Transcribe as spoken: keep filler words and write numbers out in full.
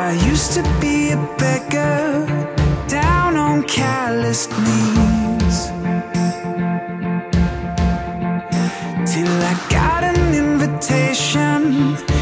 I used to be a beggar, down on calloused knees, till I got an invitation